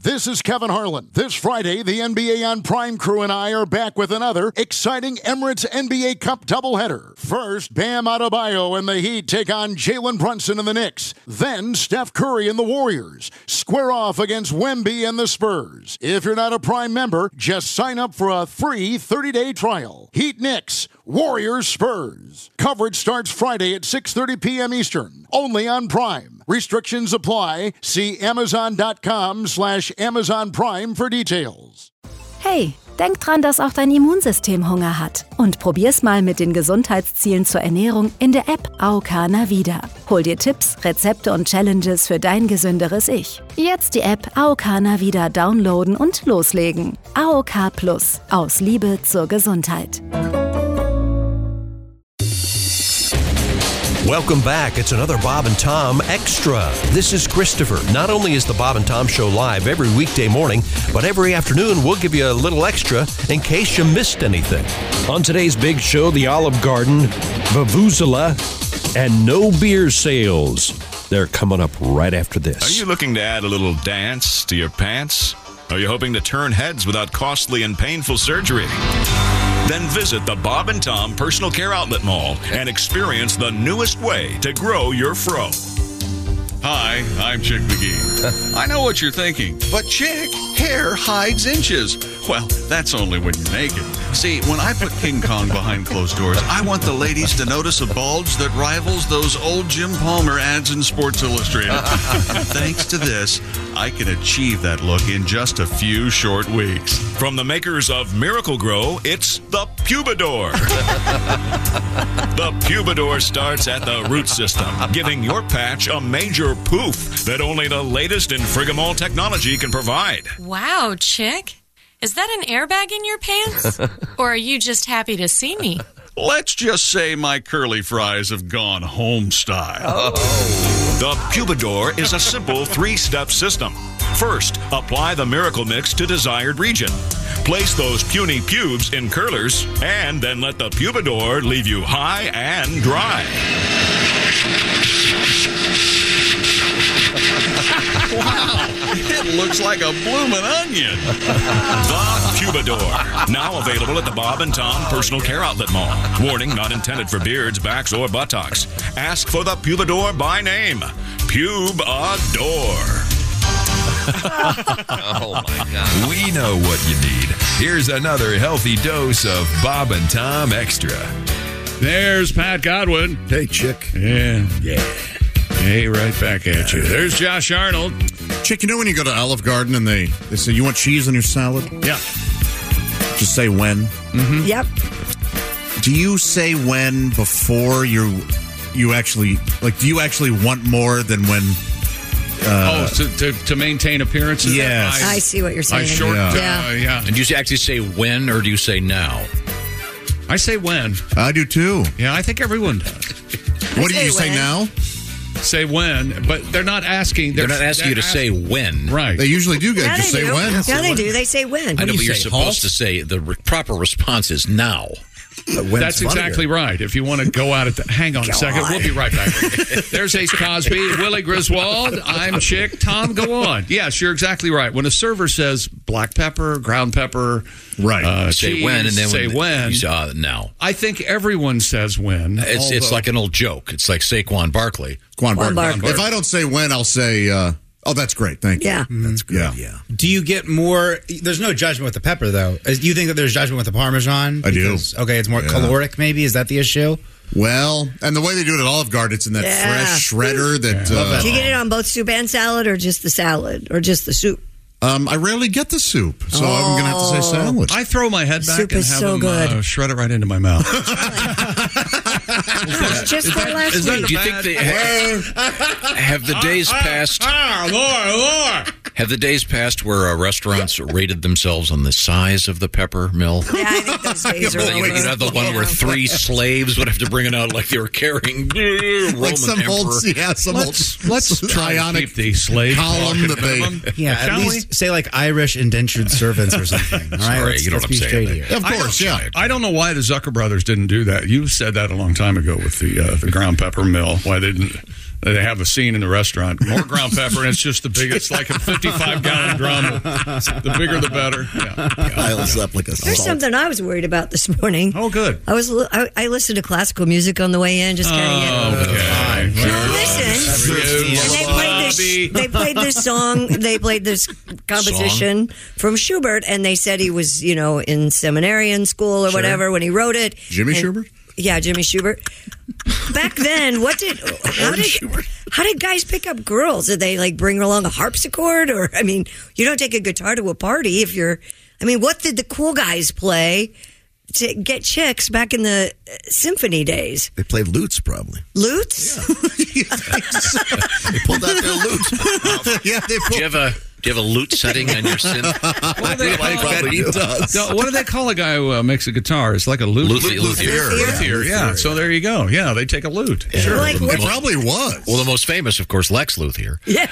This is Kevin Harlan. This Friday, the NBA on Prime crew and I are back with another exciting Emirates NBA Cup doubleheader. First, Bam Adebayo and the Heat take on Jalen Brunson and the Knicks. Then, Steph Curry and the Warriors square off against Wemby and the Spurs. If you're not a Prime member, just sign up for a free 30-day trial. Heat Knicks, Warriors Spurs. Coverage starts Friday at 6:30 p.m. Eastern, only on Prime. Restrictions apply. See Amazon.com/Amazon Prime for details. Hey, denk dran, dass auch dein Immunsystem Hunger hat. Und probier's mal mit den Gesundheitszielen zur Ernährung in der App AOK Navida. Hol dir Tipps, Rezepte und Challenges für dein gesünderes Ich. Jetzt die App AOK Navida downloaden und loslegen. AOK Plus. Aus Liebe zur Gesundheit. Welcome back. It's another Bob and Tom Extra. This is Christopher. Not only is the Bob and Tom Show live every weekday morning, but every afternoon we'll give you a little extra in case you missed anything. On today's big show, the Olive Garden, Vuvuzela, and no beer sales. They're coming up right after this. Are you looking to add a little dance to your pants? Are you hoping to turn heads without costly and painful surgery? Then visit the Bob and Tom Personal Care Outlet Mall and experience the newest way to grow your fro. Hi, I'm Chick McGee. I know what you're thinking, but Chick, hair hides inches. Well, that's only when you're naked. See, when I put King Kong behind closed doors, I want the ladies to notice a bulge that rivals those old Jim Palmer ads in Sports Illustrated. And thanks to this, I can achieve that look in just a few short weeks. From the makers of Miracle Grow, it's the Pubador. The Pubador starts at the root system, giving your patch a major poof that only the latest in Frigomol technology can provide. Wow, Chick. Is that an airbag in your pants? Or are you just happy to see me? Let's just say my curly fries have gone home style. The Pubador is a simple three-step system. First, apply the Miracle Mix to desired region. Place those puny pubes in curlers, and then let the Pubador leave you high and dry. Wow, it looks like a bloomin' onion. The Pubador, now available at the Bob and Tom Personal Care Outlet Mall. Warning, not intended for beards, backs, or buttocks. Ask for the Pubador by name. Pubador. Oh, my God. We know what you need. Here's another healthy dose of Bob and Tom Extra. There's Pat Godwin. Hey, Chick. Yeah. Hey, right back at you. There's Josh Arnold. Chick, you know when you go to Olive Garden and they say, you want cheese on your salad? Yeah. Just say when. Mm-hmm. Yep. Do you say when before you actually, like, do you actually want more than when... to maintain appearances? Yes. I see what you're saying. I short, yeah. And do you actually say when or do you say now? I say when. I do too. Yeah, I think everyone does. What do you say now? Say when, but they're not asking. They're not asking you to say when. Right. They usually do. Yeah, Just they say do. when. Yeah, they do. They say when. I know, but you're say, supposed to say the proper response is now. That's exactly right. If you want to go out at the... Hang on a second. We'll be right back. There's Ace Cosby, Willie Griswold. I'm Chick. Tom, go on. Yes, you're exactly right. When a server says black pepper, ground pepper, right, say cheese, when, and then say when. Now. I think everyone says when. It's like an old joke. It's like Saquon Barkley. Quan Barkley. If I don't say when, I'll say... oh, that's great. Thank you. Yeah. That's good. Yeah. Do you get more... There's no judgment with the pepper, though. Do you think that there's judgment with the Parmesan? I do. Okay, it's more caloric, maybe? Is that the issue? Well, and the way they do it at Olive Garden, it's in that fresh shredder that... do you get it on both soup and salad, or just the salad, or just the soup? I rarely get the soup, so I'm going to have to say salad. I throw my head back Soup and is have so them good. shred it right into my mouth. Just for last week. Do you think they have the days passed? More. Have the days passed where restaurants rated themselves on the size of the pepper mill? Yeah, I think those days are over. You know, the one where 3 slaves would have to bring it out like they were carrying Roman like some emperor. Let's try and keep the slave column that they... At least say like Irish indentured servants or something. All right, Sorry, you know what I'm saying. here. Of course, I don't know why the Zucker brothers didn't do that. You said that a long time ago with the ground pepper mill. Why they didn't They have a scene in the restaurant. More ground pepper, and it's just the biggest, like a 55-gallon drum. The bigger, the better. Yeah. Piles up like a There's something I was worried about this morning. Oh, good. I listened to classical music on the way in, just kind of. Okay. Listen. They played this song. They played this composition from Schubert, and they said he was, in seminarian school or whatever when he wrote it. Jimmy Schubert? Yeah, Jimmy Schubert. Back then, how did guys pick up girls? Did they bring along a harpsichord? Or, you don't take a guitar to a party if you're, what did the cool guys play to get chicks back in the symphony days? They played lutes, probably. Lutes? Yeah. They pulled out their lutes. Yeah, do you have a lute setting on your synth? What do they call a guy who makes a guitar? It's like a luthier. Luthier. Yeah. So there you go. Yeah, they take a lute. Yeah. Sure. It probably was. Well, the most famous, of course, Lex Luthier. Yeah.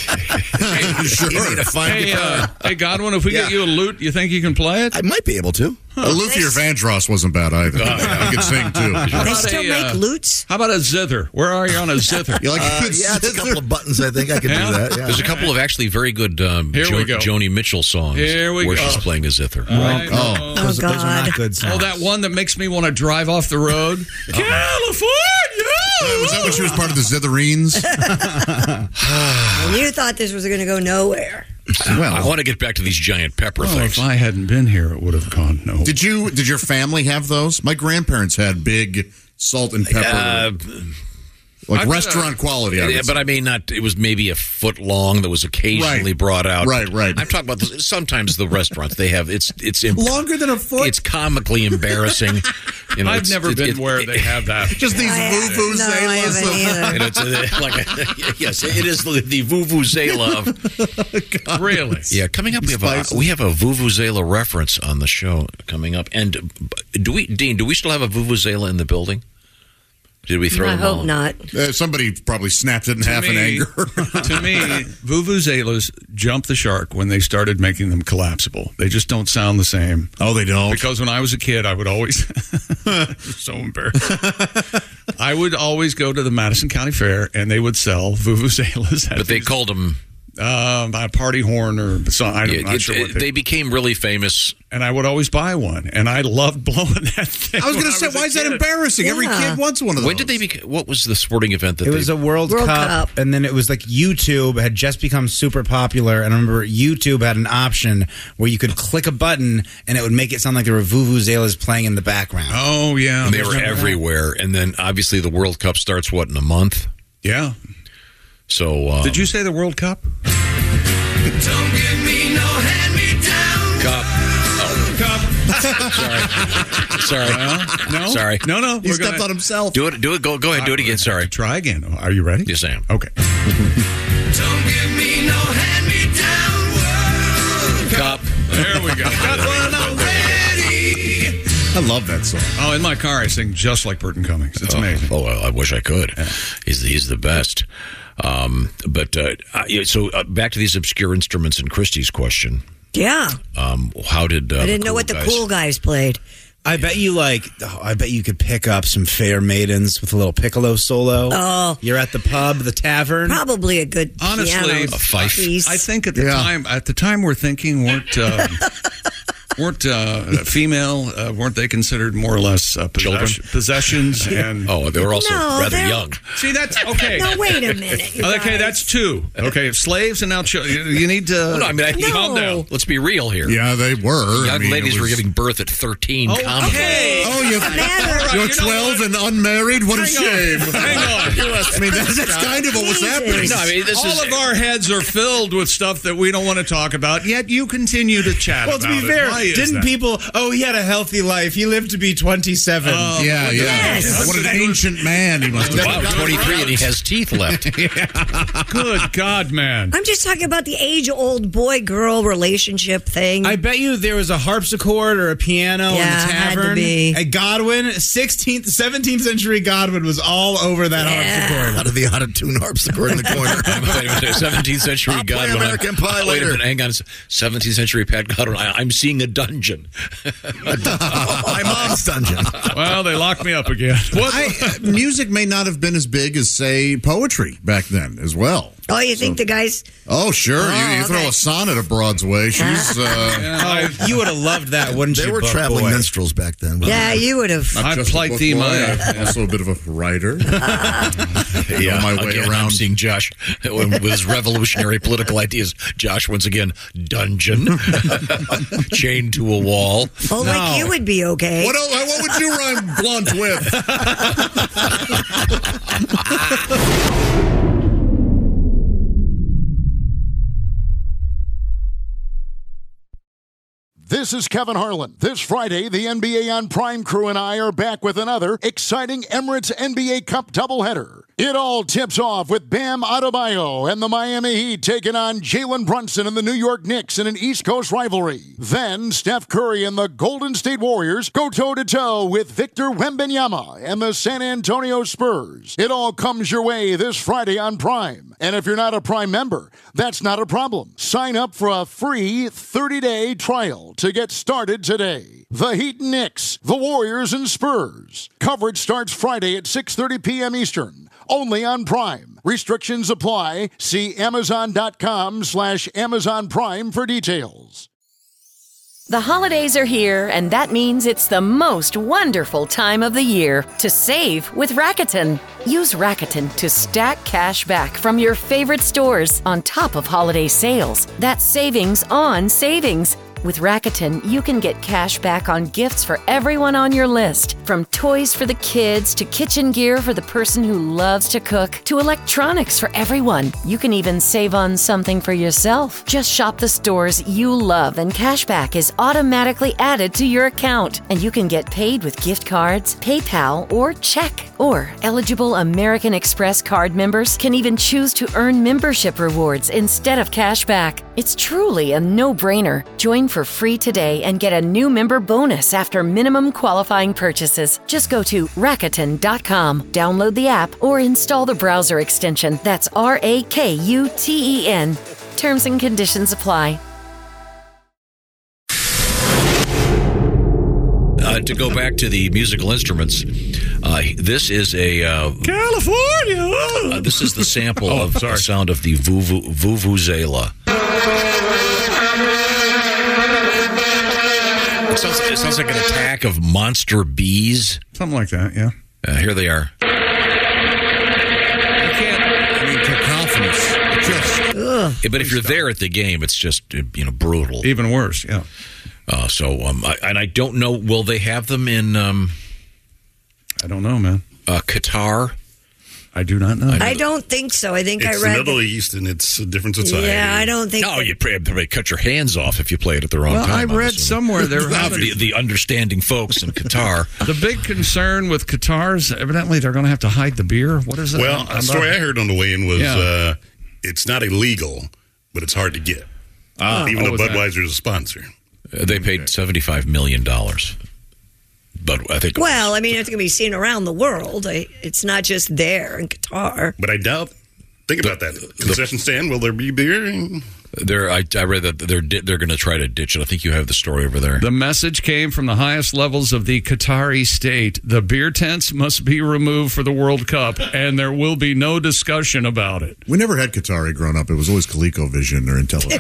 Hey, Godwin, if we get you a lute, you think you can play it? I might be able to. Luthier Vandross wasn't bad either. He could sing, too. They still make lutes? How about a zither? Where are you on a zither? You like a good it's a couple of buttons, I think. I can do that. Yeah. There's a couple of actually very good Joni Mitchell songs where she's playing a zither. Right? Oh, God. Those are not good songs. Oh, that one that makes me want to drive off the road? California! Was that when she was part of the Zitherines? And you thought this was going to go nowhere. Well, I want to get back to these giant pepper things. If I hadn't been here, it would have gone no. Did your family have those? My grandparents had big salt and pepper. Restaurant quality. But I mean, not. It was maybe a foot long that was occasionally brought out. Right. I'm talking about sometimes the restaurants they have. It's longer than a foot. It's comically embarrassing. I've never been where they have that. Just these vuvuzelas. Yes, it is the vuvuzela. Really? Yeah. Coming up, we have a vuvuzela reference on the show coming up. And do we still have a vuvuzela in the building? Did we throw them all? I hope not. Somebody probably snapped it in half in anger. To me, vuvuzelas jumped the shark when they started making them collapsible. They just don't sound the same. Oh, they don't? Because when I was a kid, I would always... so embarrassed. I would always go to the Madison County Fair, and they would sell vuvuzelas. But they called them... a party horn or something. I'm not sure what they became really famous. And I would always buy one. And I loved blowing that thing. I was going to say, why is that embarrassing? Yeah. Every kid wants one of those. When did they what was the sporting event that it was a World Cup, and then it was like YouTube had just become super popular. And I remember YouTube had an option where you could click a button and it would make it sound like there were vuvuzelas playing in the background. Oh, yeah. And they were everywhere. And then obviously the World Cup starts, in a month? Yeah. So, did you say the World Cup? Don't give me no hand-me-down. Cup. Oh, Cup. Sorry. No. Sorry. No. He stepped on himself. Do it. Go ahead. Do it again. Sorry. Try again. Are you ready? Yes, I am. Okay. Don't give me no hand-me-down. World Cup. There we go. Got one already. I love that song. Oh, in my car, I sing just like Burton Cummings. It's amazing. Oh, I wish I could. Yeah. He's the best. So back to these obscure instruments and Christie's question. Yeah. How did I didn't know what the cool guys played. I bet you could pick up some Fair Maidens with a little piccolo solo. Oh. You're at the pub, the tavern. Probably a good Honestly, piano a fife. piece. I think at the time we're thinking weren't female, weren't they considered more or less possessions? And they were also rather young. See, that's okay. No, wait a minute. Okay, that's two. Okay, slaves and now children. You need to calm down. Let's be real here. Yeah, they were. Young ladies were giving birth at 13. Okay. Oh, you're 12 and unmarried? What a shame. Hang on. I mean, that's kind of what was happening. No, I mean, all of our heads are filled with stuff that we don't want to talk about, yet you continue to chat about it. Well, to be fair, didn't people, he had a healthy life. He lived to be 27. Yeah. Yes. What an ancient man he must have been. Wow, 23 and he has teeth left. Good God, man. I'm just talking about the age-old boy-girl relationship thing. I bet you there was a harpsichord or a piano in the tavern. Had to be. At Godwin, 17th century Godwin was all over that harpsichord. Out of the out-of-tune harpsichord in the corner. 17th century Godwin. American Pie Wait a later. minute, hang on. 17th century Pat Godwin. I'm seeing a dungeon. My mom's dungeon. Well, they locked me up again. Music may not have been as big as, say, poetry back then as well. Oh, you think the guys? Oh, sure. You throw a sonnet of Broad's way. She's. You would have loved that, wouldn't you? They were traveling minstrels back then. Yeah, you would have. I'm also a bit of a writer. Yeah, on my way again, around. I'm seeing Josh with his revolutionary political ideas. Josh, once again, dungeon, chained to a wall. Oh, like you would be okay. What would you rhyme blunt with? This is Kevin Harlan. This Friday, the NBA on Prime crew and I are back with another exciting Emirates NBA Cup doubleheader. It all tips off with Bam Adebayo and the Miami Heat taking on Jalen Brunson and the New York Knicks in an East Coast rivalry. Then Steph Curry and the Golden State Warriors go toe-to-toe with Victor Wembanyama and the San Antonio Spurs. It all comes your way this Friday on Prime. And if you're not a Prime member, that's not a problem. Sign up for a free 30-day trial to get started today. The Heat and Knicks, the Warriors and Spurs. Coverage starts Friday at 6:30 p.m. Eastern. Only on Prime. Restrictions apply. See Amazon.com/Amazon Prime for details. The holidays are here, and that means it's the most wonderful time of the year to save with Rakuten. Use Rakuten to stack cash back from your favorite stores on top of holiday sales. That's savings on savings. With Rakuten, you can get cash back on gifts for everyone on your list. From toys for the kids, to kitchen gear for the person who loves to cook, to electronics for everyone. You can even save on something for yourself. Just shop the stores you love and cash back is automatically added to your account. And you can get paid with gift cards, PayPal, or check. Or eligible American Express card members can even choose to earn membership rewards instead of cash back. It's truly a no-brainer. Join for free today and get a new member bonus after minimum qualifying purchases. Just go to Rakuten.com, download the app, or install the browser extension. That's RAKUTEN. Terms and conditions apply. To go back to the musical instruments, this is a California. This is the sample of the sound of the vuvuzela. It sounds like an attack of monster bees. Something like that, yeah. Here they are. Cacophonous. But if you're there at the game, it's just brutal. Even worse, yeah. I don't know. Will they have them in? I don't know, man. Qatar. I do not know. I don't think so. I think it's I read the Middle East, and it's a different society. Yeah, I don't think. No, you'd probably cut your hands off if you played at the wrong time. I read somewhere they're the understanding folks in Qatar. The big concern with Qatar is evidently they're going to have to hide the beer. What is it? Well, a story I heard on the way in was it's not illegal, but it's hard to get. Even though Budweiser is a sponsor. They paid $75 million. But I think. Well, I mean, it's going to be seen around the world. It's not just there in Qatar. But I doubt. Think about that. Concession stand. Will there be beer? I read that they're going to try to ditch it. I think you have the story over there. The message came from the highest levels of the Qatari state. The beer tents must be removed for the World Cup, and there will be no discussion about it. We never had Qatari growing up. It was always ColecoVision or Intellivision.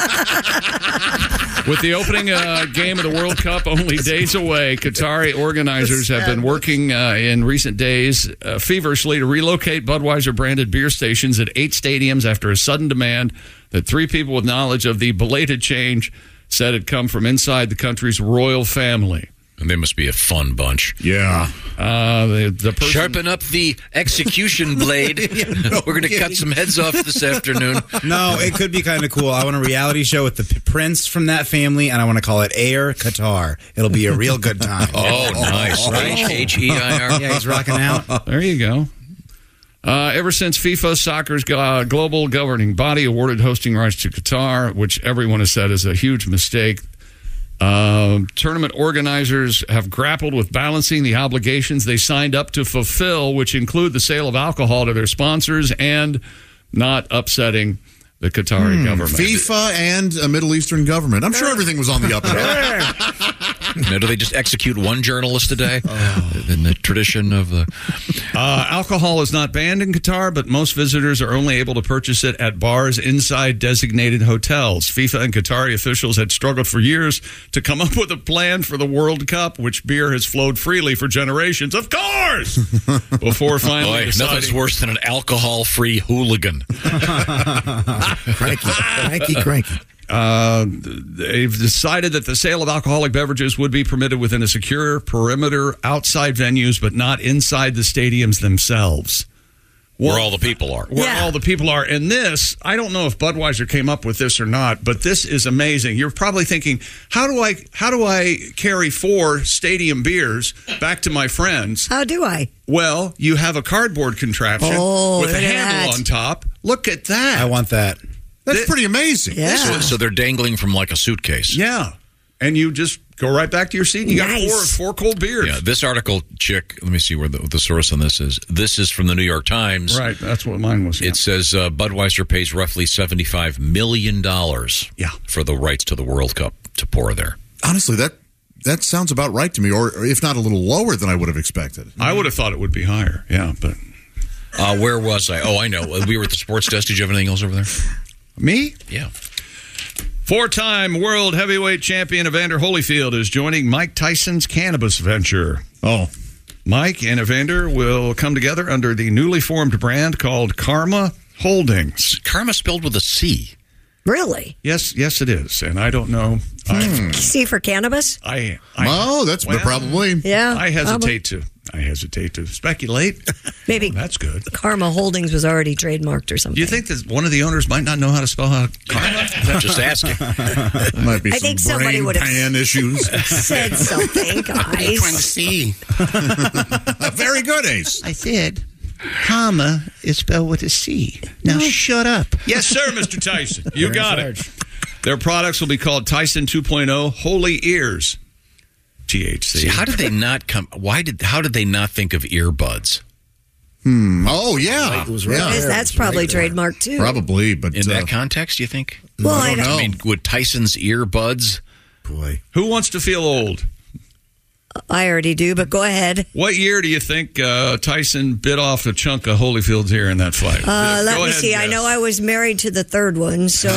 With the opening game of the World Cup only days away, Qatari organizers have been working in recent days feverishly to relocate Budweiser-branded beer stations at 8 stadiums after a sudden demand that 3 people with knowledge of the belated change said had come from inside the country's royal family. And they must be a fun bunch. Yeah. The person... Sharpen up the execution blade. We're going to cut some heads off this afternoon. No, it could be kind of cool. I want a reality show with the prince from that family, and I want to call it Air Qatar. It'll be a real good time. Oh, nice. H-E-I-R. Yeah, he's rocking out. There you go. Ever since FIFA Soccer's global governing body awarded hosting rights to Qatar, which everyone has said is a huge mistake, tournament organizers have grappled with balancing the obligations they signed up to fulfill, which include the sale of alcohol to their sponsors and not upsetting the Qatari government. FIFA and a Middle Eastern government. I'm sure everything was on the up and up. Now, do they just execute one journalist a day? In the tradition of the... Alcohol is not banned in Qatar, but most visitors are only able to purchase it at bars inside designated hotels. FIFA and Qatari officials had struggled for years to come up with a plan for the World Cup, which beer has flowed freely for generations. Of course! Before finally deciding... Nothing's worse than an alcohol-free hooligan. Cranky. They've decided that the sale of alcoholic beverages would be permitted within a secure perimeter outside venues, but not inside the stadiums themselves. Where all the people are. Where all the people are. And this, I don't know if Budweiser came up with this or not, but this is amazing. You're probably thinking, how do I carry 4 stadium beers back to my friends? How do I? Well, you have a cardboard contraption with a handle on top. Look at that. I want that. That's pretty amazing. Yeah. So they're dangling from like a suitcase. Yeah. And you just go right back to your seat. You got four cold beers. Yeah, this article, Chick, let me see where the source on this is. This is from the New York Times. Right, that's what mine was. Yeah. It says Budweiser pays roughly $75 million for the rights to the World Cup to pour there. Honestly, that sounds about right to me, or if not a little lower than I would have expected. I would have thought it would be higher, yeah, but... where was I? Oh, I know. We were at the sports desk. Did you have anything else over there? Me? Yeah. 4-time world heavyweight champion Evander Holyfield is joining Mike Tyson's cannabis venture. Oh. Mike and Evander will come together under the newly formed brand called Karma Holdings. Karma spelled with a C. Really? Yes, it is. And I don't know. C for cannabis? That's probably. Yeah. I hesitate to speculate. Maybe that's good. Karma Holdings was already trademarked or something. Do you think that one of the owners might not know how to spell karma? Just asking. Might be I some think somebody brain would have pan issues. said something, guys. Trying to see. Very good, Ace. I said, karma is spelled with a C. Now shut up. Yes, sir, Mr. Tyson. You got it. Their products will be called Tyson 2.0 Holy Ears. THC. See, how did they not come? How did they not think of earbuds? Oh, yeah. It was right. That's probably trademarked, too. Probably, but... In that context, you think? Well, I don't know. I mean, would Tyson's earbuds... Boy. Who wants to feel old? I already do, but go ahead. What year do you think Tyson bit off a chunk of Holyfield's ear in that fight? Let me see. I know I was married to the third one, so...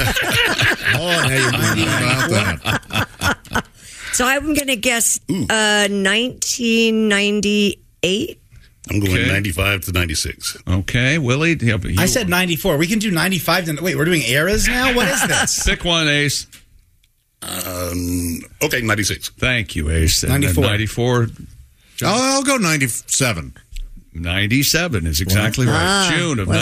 now you're about that. So I'm going to guess 1998. I'm going 95 to 96. Okay, Willie. Yeah, I said 94. We can do 95. Wait, we're doing eras now? What is this? Pick one, Ace. Okay, 96. Thank you, Ace. 94. 94. I'll go 97. 97 is exactly right. June of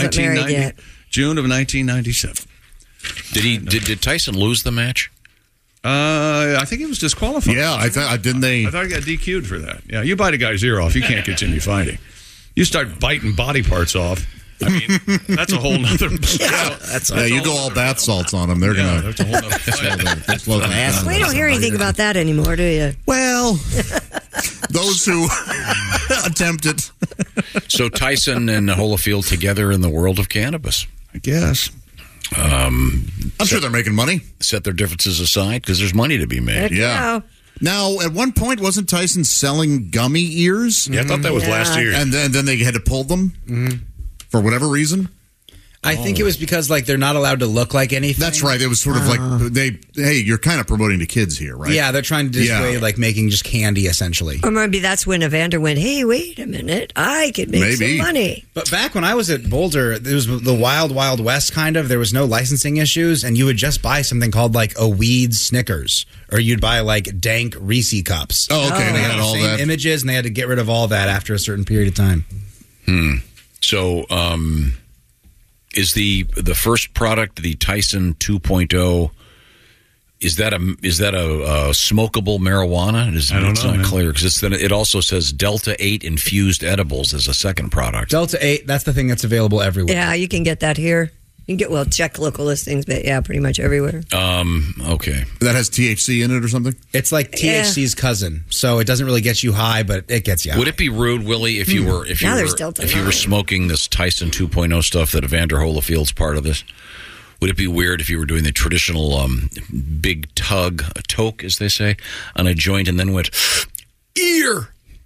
1997. Did Tyson lose the match? I think he was disqualified. Yeah, I thought he got DQ'd for that. Yeah, you bite a guy's ear off, you can't continue fighting. You start biting body parts off. I mean, that's a whole nother. You go all bath salts on them. They're gonna. That's a whole nother fight. We don't hear anything about that anymore, do you? Well, those who attempt it. So Tyson and Holyfield together in the world of cannabis, I guess. I'm sure they're making money. Set their differences aside because there's money to be made. Yeah. Now, at one point, wasn't Tyson selling gummy ears? Yeah, I thought that was last year. And then they had to pull them for whatever reason. I think it was because they're not allowed to look like anything. That's right. It was sort of like you're kind of promoting to kids here, right? Yeah, they're trying to display making just candy essentially. Or maybe that's when Evander went, "Hey, wait a minute, I could make some money." But back when I was at Boulder, it was the wild, wild west kind of. There was no licensing issues, and you would just buy something called a weed Snickers, or you'd buy dank Reese cups. Oh, okay. And they had all that images, and they had to get rid of all that after a certain period of time. So, is the first product the Tyson 2.0? Is that a smokable marijuana? I don't know. It's not clear because it also says Delta 8 infused edibles as a second product. Delta 8, that's the thing that's available everywhere. Yeah, you can get that here. You can check local listings, but yeah, pretty much everywhere. Okay. That has THC in it or something? It's like THC's cousin, so it doesn't really get you high, but it gets you high. Would it be rude, Willie, if you were smoking this Tyson 2.0 stuff that Evander Holyfield's part of this? Would it be weird if you were doing the traditional big tug, a toke, as they say, on a joint, and then went ear?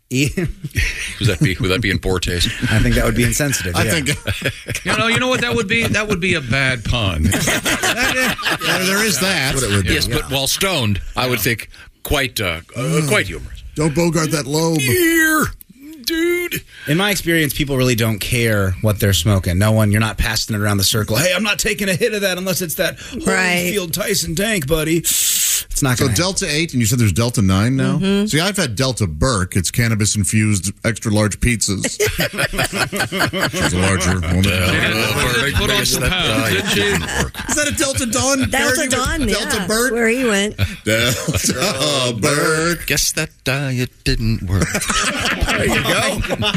Would that be in poor taste? I think that would be insensitive. I think You know what that would be? That would be a bad pun. there is that. That's what it would be. Yes, but while stoned, I would think quite humorous. Don't bogart that lobe. Ear, dude. In my experience, people really don't care what they're smoking. You're not passing it around the circle. Hey, I'm not taking a hit of that unless it's that Holyfield Tyson Dank, buddy. It's not So going to Delta 8, and you said there's Delta 9 now? Mm-hmm. See, I've had Delta Burke. It's cannabis-infused extra-large pizzas. She's a larger woman. Put on some pounds, didn't she? Is that a Delta Dawn? Delta Dawn, Delta Burke? That's where he went. Delta Burke. Guess that diet didn't work. There you go.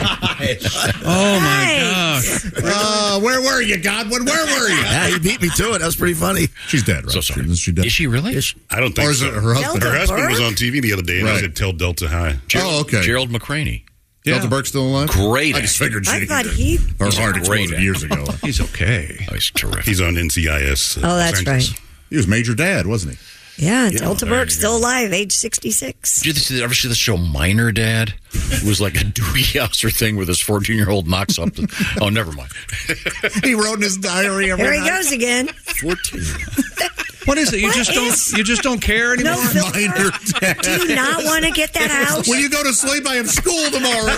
Oh, my gosh. Where were you, Godwin? Where were you? Yeah, he beat me to it. That was pretty funny. She's dead, right? So sorry. Isn't she dead? Is she really? I don't think Or is so. it her husband? Her husband Burke? was on TV the other day, and Right. I said, tell Delta hi. Oh, okay. Gerald McCraney. Delta Burke's still alive? Great I just actor. figured I she thought he. Her He's a heart great exploded years ago. He's okay. Oh, he's terrific. He's on NCIS. Oh, that's Los Angeles. right. He was Major Dad, wasn't he? Yeah, Delta there Burke you still alive, age 66. Did you ever see the show Minor Dad? It was like a Doogie Howser thing where this 14-year-old knocks up. Oh, never mind. He wrote in his diary every There he night. goes again. 14. What is it? You just don't care anymore? No filter. Minor Dad. Do you not want to get that house? When you go to sleep, I have school tomorrow.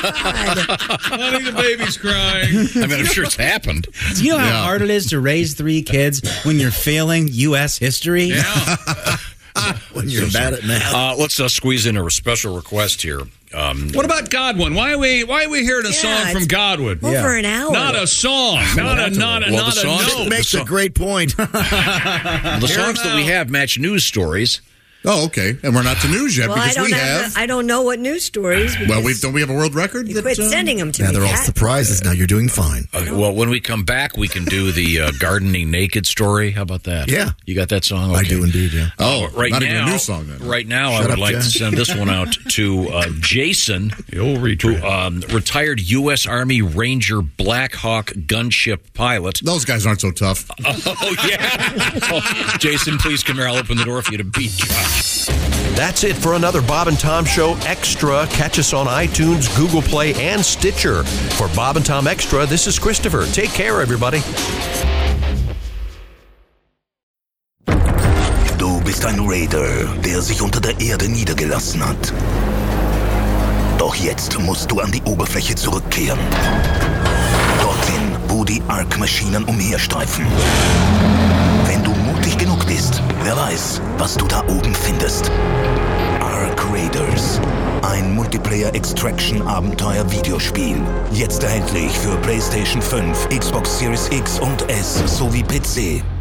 Honey, the baby's crying. I mean, I'm sure it's happened. Do you know how hard it is to raise 3 kids when you're failing U.S. history? Yeah. When you're bad at math. Let's squeeze in a special request here. What about Godwin? Why are we hearing a song from Godwin? Over an hour. Not a song. Not a note. Makes a great point. The songs that we have match news stories. Oh, okay. And we're not to news yet Well, because we have. I don't know what news stories. Well, don't we have a world record? You quit sending them to me. They're all Pat. surprises. Now you're doing fine. Well, when we come back, we can do the gardening naked story. How about that? Yeah. You got that song? Okay. I do indeed, yeah. Oh, right not now, even a new song then. Right now, Shut I would up, like to Jack. send this one out to Jason, You'll who retreat. retired U.S. Army Ranger Black Hawk gunship pilot. Those guys aren't so tough. Oh, yeah. Oh, Jason, please come here. I'll open the door for you to beat Josh. That's it for another Bob and Tom Show Extra. Catch us on iTunes, Google Play, and Stitcher. For Bob and Tom Extra, this is Christopher. Take care, everybody. Du bist ein Raider, der sich unter der Erde niedergelassen hat. Doch jetzt musst du an die Oberfläche zurückkehren. Dorthin, wo die Ark-Maschinen umherstreifen. Wenn du mutig genug bist, wer weiß, was du da oben findest. Ark Raiders. Ein Multiplayer-Extraction-Abenteuer-Videospiel. Jetzt erhältlich für PlayStation 5, Xbox Series X und S sowie PC.